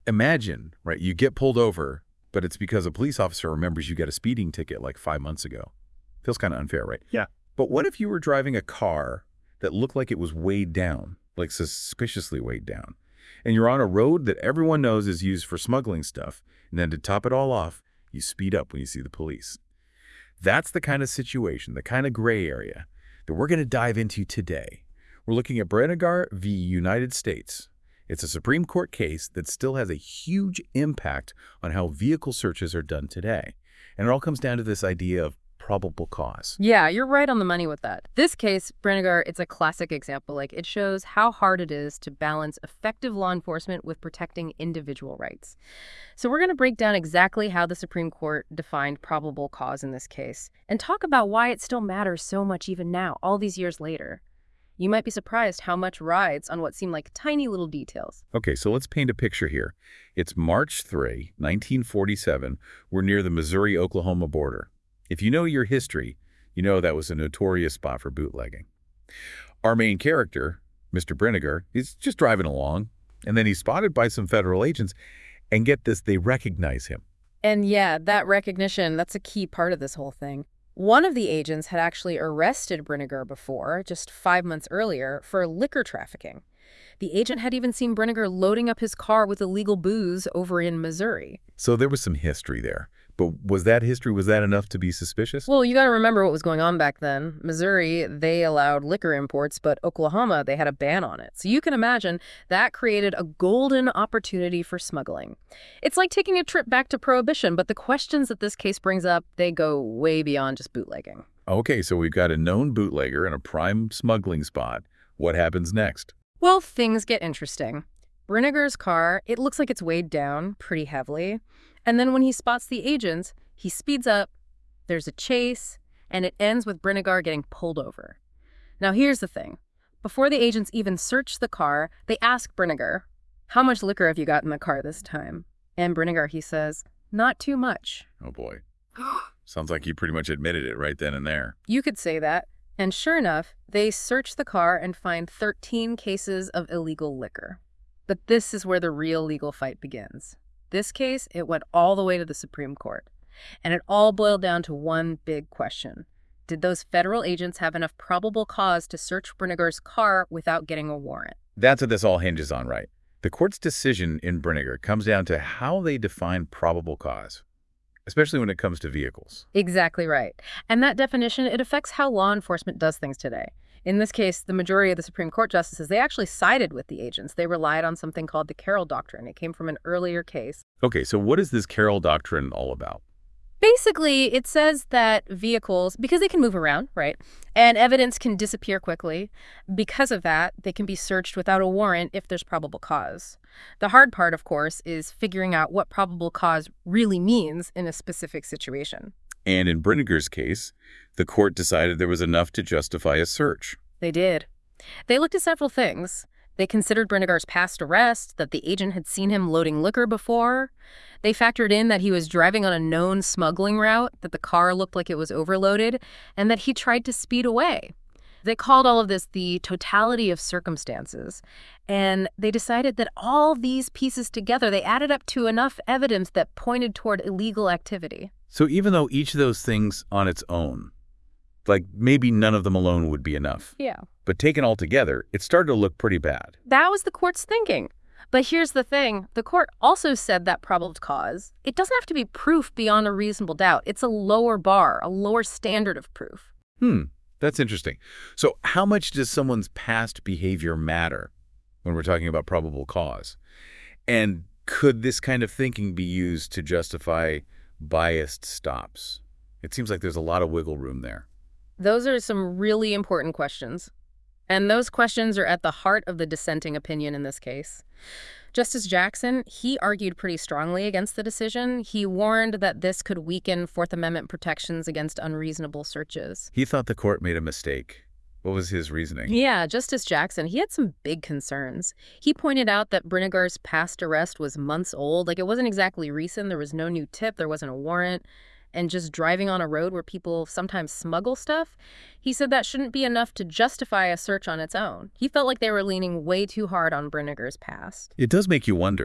Imagine, right, you get pulled over, but it's because a police officer remembers you got a speeding ticket like 5 months ago. Feels kind of unfair, right? Yeah. But what if you were driving a car that looked like it was weighed down, like suspiciously weighed down, and you're on a road that everyone knows is used for smuggling stuff, and then to top it all off, you speed up when you see the police? That's the kind of situation, the kind of gray area that we're going to dive into today. We're looking at Brinegar v. United States. It's a Supreme Court case that still has a huge impact on how vehicle searches are done today. And it all comes down to this idea of probable cause. Yeah, you're right on the money with that. This case, Brinegar, it's a classic example. Like, it shows how hard it is to balance effective law enforcement with protecting individual rights. So we're going to break down exactly how the Supreme Court defined probable cause in this case and talk about why it still matters so much even now, all these years later. You might be surprised how much rides on what seem like tiny little details. Okay, so let's paint a picture here. It's March 3, 1947. We're near the Missouri-Oklahoma border. If you know your history, you know that was a notorious spot for bootlegging. Our main character, Mr. Brinegar, is just driving along, and then he's spotted by some federal agents, and get this, they recognize him. And yeah, that recognition, that's a key part of this whole thing. One of the agents had actually arrested Brinegar before, just 5 months earlier, for liquor trafficking. The agent had even seen Brinegar loading up his car with illegal booze over in Missouri. So there was some history there. But was that history, was that enough to be suspicious? Well, you got to remember what was going on back then. Missouri, they allowed liquor imports, but Oklahoma, they had a ban on it. So you can imagine that created a golden opportunity for smuggling. It's like taking a trip back to Prohibition, but the questions that this case brings up, they go way beyond just bootlegging. Okay, so we've got a known bootlegger in a prime smuggling spot. What happens next? Well, things get interesting. Brinegar's car, it looks like it's weighed down pretty heavily. And then when he spots the agents, he speeds up, there's a chase, and it ends with Brinegar getting pulled over. Now here's the thing. Before the agents even search the car, they ask Brinegar, "How much liquor have you got in the car this time?" And Brinegar, he says, "Not too much." Oh boy. Sounds like you pretty much admitted it right then and there. You could say that. And sure enough, they search the car and find 13 cases of illegal liquor. But this is where the real legal fight begins. This case, it went all the way to the Supreme Court. And it all boiled down to one big question. Did those federal agents have enough probable cause to search Brinegar's car without getting a warrant? That's what this all hinges on, right? The court's decision in Brinegar comes down to how they define probable cause, especially when it comes to vehicles. Exactly right. And that definition, it affects how law enforcement does things today. In this case, the majority of the Supreme Court justices, they actually sided with the agents. They relied on something called the Carroll Doctrine. It came from an earlier case. Okay, so what is this Carroll Doctrine all about? Basically, it says that vehicles, because they can move around, right, and evidence can disappear quickly, because of that, they can be searched without a warrant if there's probable cause. The hard part, of course, is figuring out what probable cause really means in a specific situation. And in Brinegar's case, the court decided there was enough to justify a search. They did. They looked at several things. They considered Brinegar's past arrest, that the agent had seen him loading liquor before. They factored in that he was driving on a known smuggling route, that the car looked like it was overloaded, and that he tried to speed away. They called all of this the totality of circumstances, and they decided that all these pieces together, they added up to enough evidence that pointed toward illegal activity. So even though each of those things on its own, like maybe none of them alone would be enough. Yeah. But taken all together, it started to look pretty bad. That was the court's thinking. But here's the thing. The court also said that probable cause, it doesn't have to be proof beyond a reasonable doubt. It's a lower bar, a lower standard of proof. That's interesting. So how much does someone's past behavior matter when we're talking about probable cause? And could this kind of thinking be used to justify biased stops? It seems like there's a lot of wiggle room there. Those are some really important questions. And those questions are at the heart of the dissenting opinion in this case. Justice Jackson, he argued pretty strongly against the decision. He warned that this could weaken Fourth Amendment protections against unreasonable searches. He thought the court made a mistake. What was his reasoning? Yeah, Justice Jackson, he had some big concerns. He pointed out that Brinegar's past arrest was months old. Like, it wasn't exactly recent. There was no new tip. There wasn't a warrant. And just driving on a road where people sometimes smuggle stuff, he said that shouldn't be enough to justify a search on its own. He felt like they were leaning way too hard on Brinegar's past. It does make you wonder.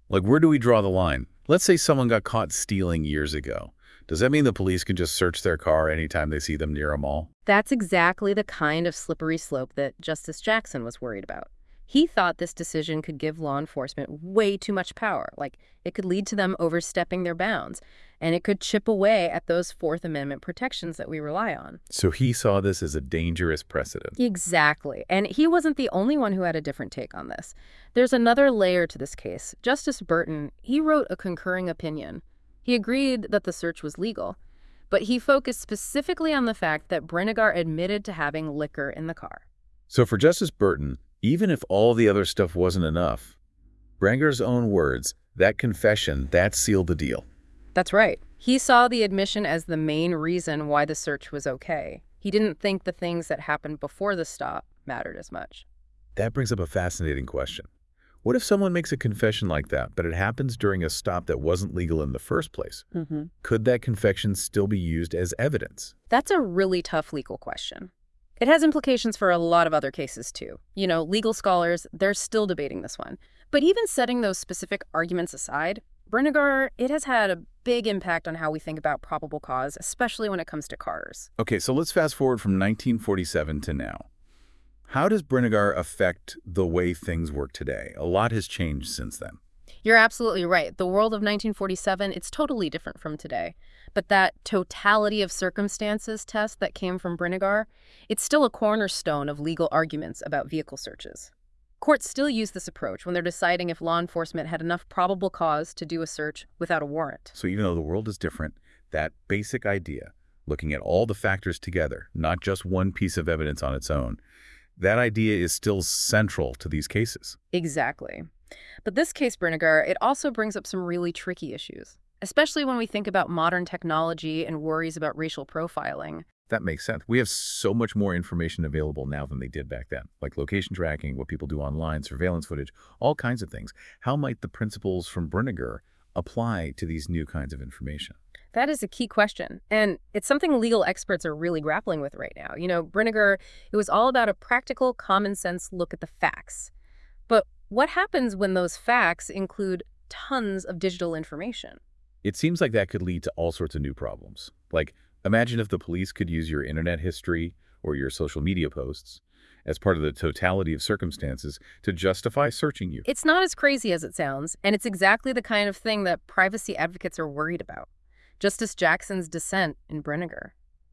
Like, where do we draw the line? Let's say someone got caught stealing years ago. Does that mean the police can just search their car anytime they see them near a mall? That's exactly the kind of slippery slope that Justice Jackson was worried about. He thought this decision could give law enforcement way too much power, like it could lead to them overstepping their bounds, and it could chip away at those Fourth Amendment protections that we rely on. So he saw this as a dangerous precedent. Exactly. And he wasn't the only one who had a different take on this. There's another layer to this case. Justice Burton, he wrote a concurring opinion. He agreed that the search was legal, but he focused specifically on the fact that Brinegar admitted to having liquor in the car. So for Justice Burton, even if all the other stuff wasn't enough, Brinegar's own words, that confession, that sealed the deal. That's right. He saw the admission as the main reason why the search was okay. He didn't think the things that happened before the stop mattered as much. That brings up a fascinating question. What if someone makes a confession like that, but it happens during a stop that wasn't legal in the first place? Could that confession still be used as evidence? That's a really tough legal question. It has implications for a lot of other cases, too. You know, legal scholars, they're still debating this one. But even setting those specific arguments aside, Brinegar, it has had a big impact on how we think about probable cause, especially when it comes to cars. Okay, so let's fast forward from 1947 to now. How does Brinegar affect the way things work today? A lot has changed since then. You're absolutely right. The world of 1947, it's totally different from today. But that totality of circumstances test that came from Brinegar, it's still a cornerstone of legal arguments about vehicle searches. Courts still use this approach when they're deciding if law enforcement had enough probable cause to do a search without a warrant. So even though the world is different, that basic idea, looking at all the factors together, not just one piece of evidence on its own, that idea is still central to these cases. Exactly. But this case, Brinegar, it also brings up some really tricky issues, especially when we think about modern technology and worries about racial profiling. That makes sense. We have so much more information available now than they did back then, like location tracking, what people do online, surveillance footage, all kinds of things. How might the principles from Brinegar apply to these new kinds of information? That is a key question, and it's something legal experts are really grappling with right now. You know, Brinegar, it was all about a practical, common-sense look at the facts. But what happens when those facts include tons of digital information? It seems like that could lead to all sorts of new problems. Like, imagine if the police could use your internet history or your social media posts as part of the totality of circumstances to justify searching you. It's not as crazy as it sounds, and it's exactly the kind of thing that privacy advocates are worried about. Justice Jackson's dissent in Brinegar.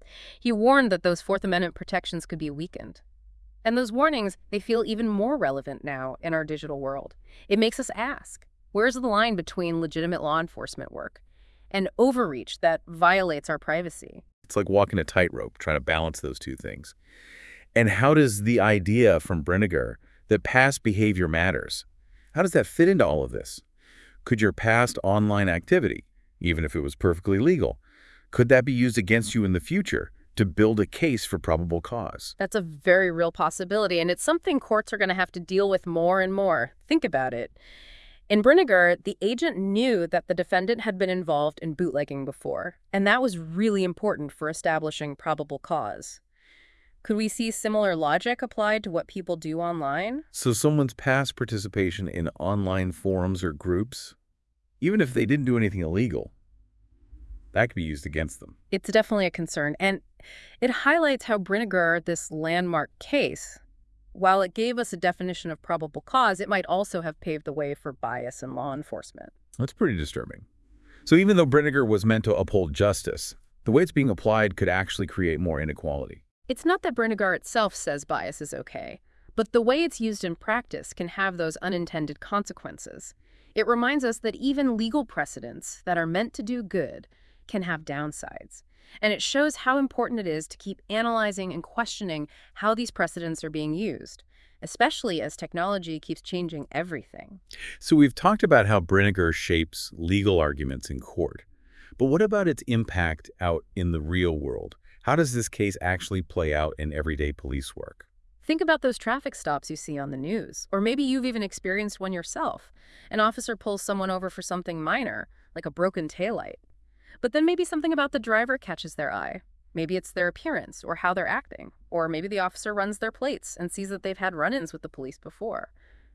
He warned that those Fourth Amendment protections could be weakened. And those warnings, they feel even more relevant now in our digital world. It makes us ask, where's the line between legitimate law enforcement work and overreach that violates our privacy? It's like walking a tightrope, trying to balance those two things. And how does the idea from Brinegar that past behavior matters, how does that fit into all of this? Could your past online activity, even if it was perfectly legal, could that be used against you in the future to build a case for probable cause? That's a very real possibility, and it's something courts are going to have to deal with more and more. Think about it. In Brinegar, the agent knew that the defendant had been involved in bootlegging before, and that was really important for establishing probable cause. Could we see similar logic applied to what people do online? So someone's past participation in online forums or groups, even if they didn't do anything illegal, that could be used against them. It's definitely a concern, and it highlights how Brinegar, this landmark case, while it gave us a definition of probable cause, it might also have paved the way for bias in law enforcement. That's pretty disturbing. So even though Brinegar was meant to uphold justice, the way it's being applied could actually create more inequality. It's not that Brinegar itself says bias is okay, but the way it's used in practice can have those unintended consequences. It reminds us that even legal precedents that are meant to do good can have downsides. And it shows how important it is to keep analyzing and questioning how these precedents are being used, especially as technology keeps changing everything. So we've talked about how Brinegar shapes legal arguments in court. But what about its impact out in the real world? How does this case actually play out in everyday police work? Think about those traffic stops you see on the news, or maybe you've even experienced one yourself. An officer pulls someone over for something minor, like a broken taillight. But then maybe something about the driver catches their eye. Maybe it's their appearance or how they're acting. Or maybe the officer runs their plates and sees that they've had run-ins with the police before.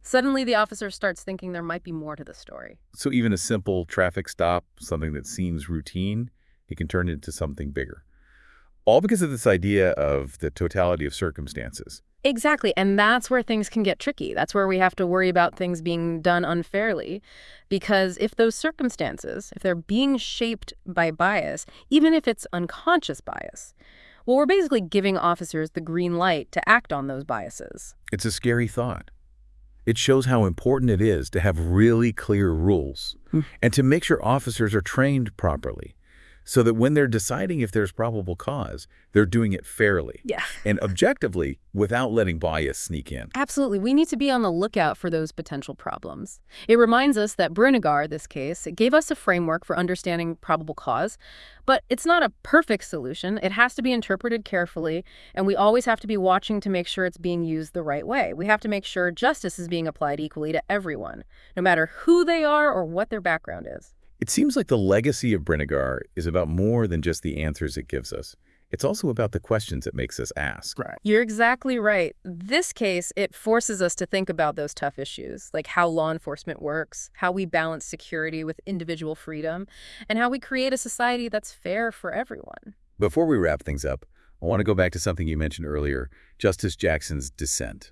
Suddenly, the officer starts thinking there might be more to the story. So even a simple traffic stop, something that seems routine, it can turn into something bigger. All because of this idea of the totality of circumstances. Exactly, and that's where things can get tricky. That's where we have to worry about things being done unfairly, because if those circumstances, if they're being shaped by bias, even if it's unconscious bias, well, we're basically giving officers the green light to act on those biases. It's a scary thought. It shows how important it is to have really clear rules and to make sure officers are trained properly so that when they're deciding if there's probable cause, they're doing it fairly Yeah. and objectively without letting bias sneak in. Absolutely. We need to be on the lookout for those potential problems. It reminds us that Brinegar, this case, it gave us a framework for understanding probable cause, but it's not a perfect solution. It has to be interpreted carefully, and we always have to be watching to make sure it's being used the right way. We have to make sure justice is being applied equally to everyone, no matter who they are or what their background is. It seems like the legacy of Brinegar is about more than just the answers it gives us. It's also about the questions it makes us ask. Right. You're exactly right. This case, it forces us to think about those tough issues, like how law enforcement works, how we balance security with individual freedom, and how we create a society that's fair for everyone. Before we wrap things up, I want to go back to something you mentioned earlier, Justice Jackson's dissent.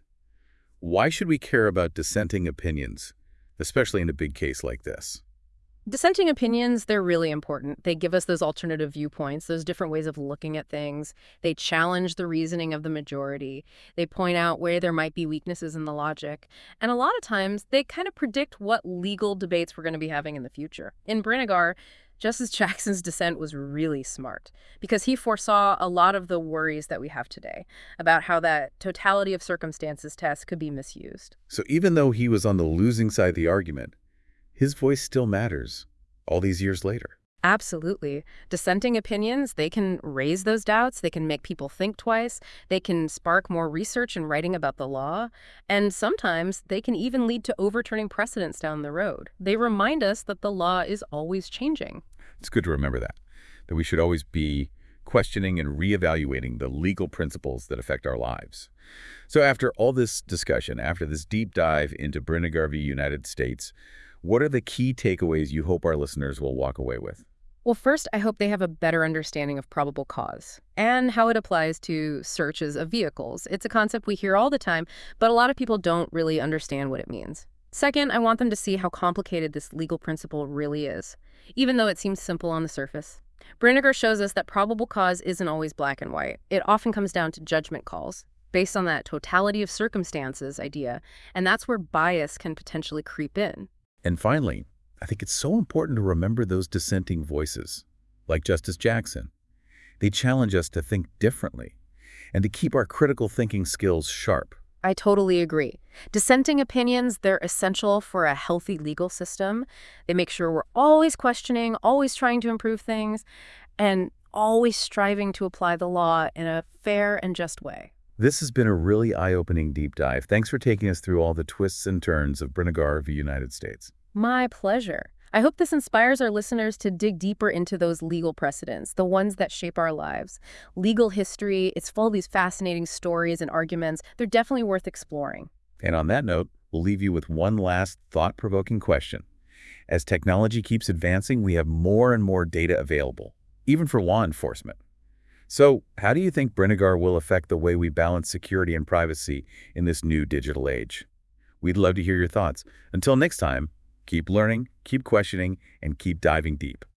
Why should we care about dissenting opinions, especially in a big case like this? Dissenting opinions, they're really important. They give us those alternative viewpoints, those different ways of looking at things. They challenge the reasoning of the majority. They point out where there might be weaknesses in the logic. And a lot of times, they kind of predict what legal debates we're going to be having in the future. In Brinegar, Justice Jackson's dissent was really smart because he foresaw a lot of the worries that we have today about how that totality of circumstances test could be misused. So even though he was on the losing side of the argument, his voice still matters all these years later. Absolutely. Dissenting opinions, they can raise those doubts. They can make people think twice. They can spark more research and writing about the law. And sometimes they can even lead to overturning precedents down the road. They remind us that the law is always changing. It's good to remember that we should always be questioning and reevaluating the legal principles that affect our lives. So after all this discussion, after this deep dive into Brinegar v. United States, what are the key takeaways you hope our listeners will walk away with? Well, first, I hope they have a better understanding of probable cause and how it applies to searches of vehicles. It's a concept we hear all the time, but a lot of people don't really understand what it means. Second, I want them to see how complicated this legal principle really is, even though it seems simple on the surface. Brinegar shows us that probable cause isn't always black and white. It often comes down to judgment calls based on that totality of circumstances idea, and that's where bias can potentially creep in. And finally, I think it's so important to remember those dissenting voices, like Justice Jackson. They challenge us to think differently and to keep our critical thinking skills sharp. I totally agree. Dissenting opinions, they're essential for a healthy legal system. They make sure we're always questioning, always trying to improve things, and always striving to apply the law in a fair and just way. This has been a really eye-opening deep dive. Thanks for taking us through all the twists and turns of Brinegar v. United States. My pleasure. I hope this inspires our listeners to dig deeper into those legal precedents, the ones that shape our lives. Legal history, it's full of these fascinating stories and arguments. They're definitely worth exploring. And on that note, we'll leave you with one last thought-provoking question. As technology keeps advancing, we have more and more data available, even for law enforcement. So, how do you think Brinegar will affect the way we balance security and privacy in this new digital age? We'd love to hear your thoughts. Until next time, keep learning, keep questioning, and keep diving deep.